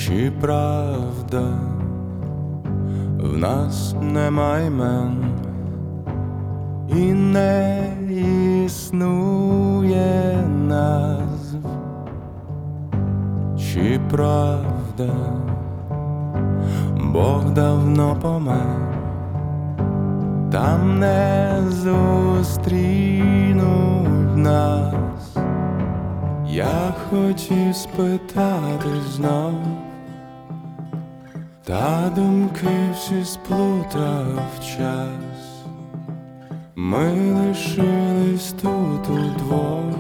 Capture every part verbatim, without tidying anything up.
Чи правда в нас нема імен і не існує назв? Чи правда Бог давно помер, там не зустрінуть нас? Я хотів спитати знов, та думки всі сплутав час. Ми лишились тут удвох,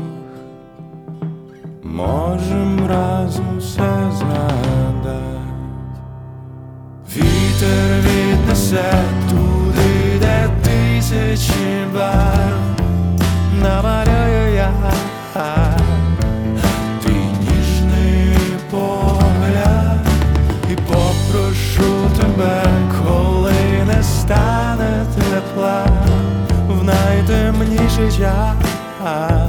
можем разом все згадать. Вітер віднесе туди, де тисячі барв намалюю я. Твій ніжний погляд, і попрошу тебе, коли не стане тепла в найтемніший час,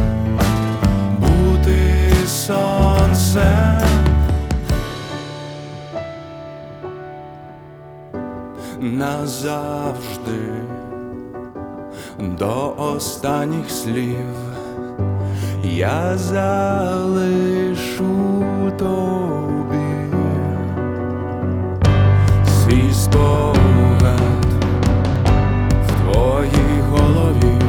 бути сонцем назавжди, до останніх слів я залишу тобі свій спогад в твоїй голові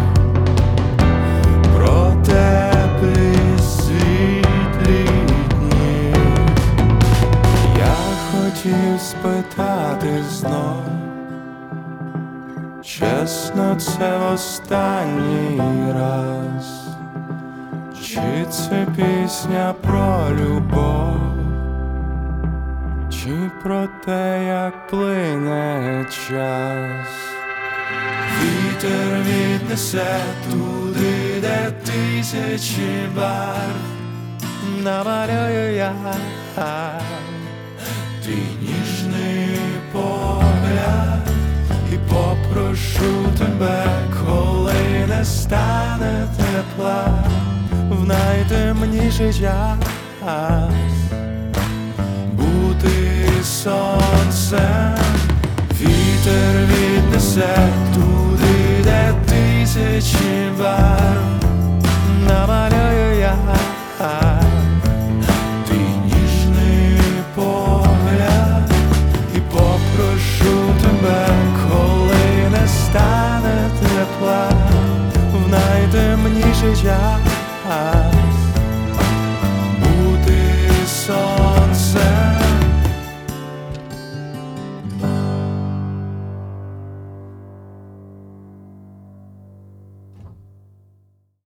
про теплі світлі дні. Я хотів спитати знов, чесно, це в останній раз, чи це пісня про любов, чи про те, як плине час? Вітер віднесе туди, де тисячі барв намалюю я. Твій ніжний погляд, і попрошу тебе, коли не стане тепла в найтемніший час, бути сонцем. Вітер віднесе туди, де тисячі барв намалюю я. Твій ніжний погляд, і попрошу тебе, коли не стане тепла в найтемніший час,